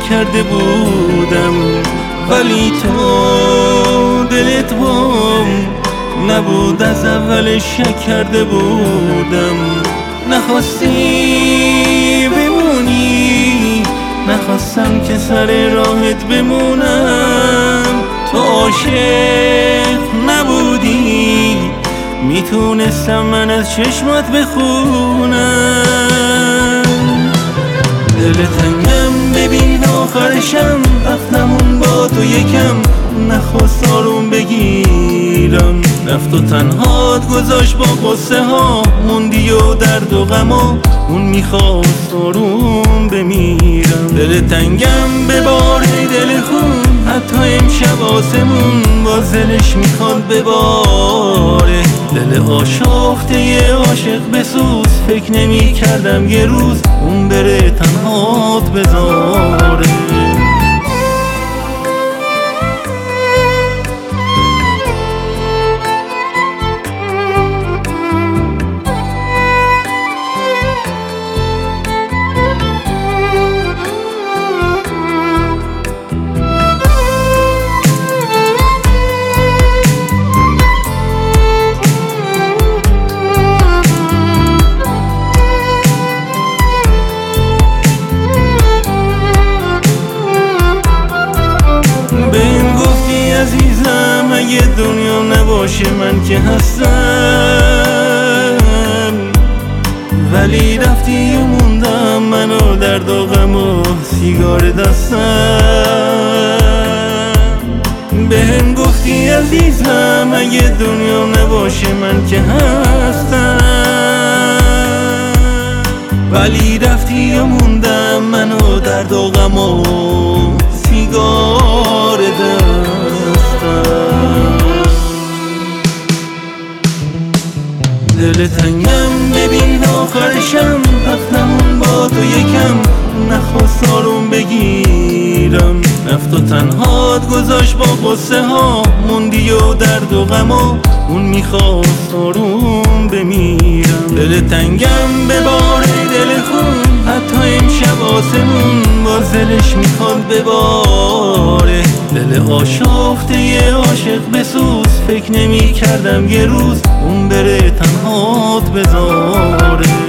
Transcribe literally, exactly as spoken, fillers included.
کرده بودم، ولی تو دلت بام نبود، از اول شک کرده بودم. نخواستی بمونی، نخواستم که سر راهت بمونم. تو عاشق نبودی، میتونستم من از چشمات بخونم. دل تنگم ببین آخرشم، رفتمون با تو یکم، نخواست آروم بگیرم. رفت و تنهات گذاشت با قصه ها، موندی و درد و غما، اون میخواست آروم بمیرم. دل تنگم به باره دل خون، حتی امشب آسمون باز دلش میخواد بباره. دل آشفته یه عاشق بسوز، فکر نمی کردم یه روز اون بره تنهات بذاره. عزیزم اگه دنیا نباشه من که هستم، ولی رفتی و موندم منو درد و غم و سیگار دستم. بهم گفتی عزیزم اگه دنیا نباشه من که هستم، ولی رفتی و موندم منو درد و غم و سیگار دستم. دل تنگم ببین آخرشم، رفتمون با تو یکم، نخواست آروم بگیرم. رفت و تنهات گذاشت با قصه ها، موندی و درد و غما، اون میخواست آروم بمیرم. دل تنگم به باره دل خون، حتی امشب آسمون باز دلش میخواد بباره. دل آشفته یه عاشق بسوز، فکر نمی کردم یه روز اون بره تنهات بذاره.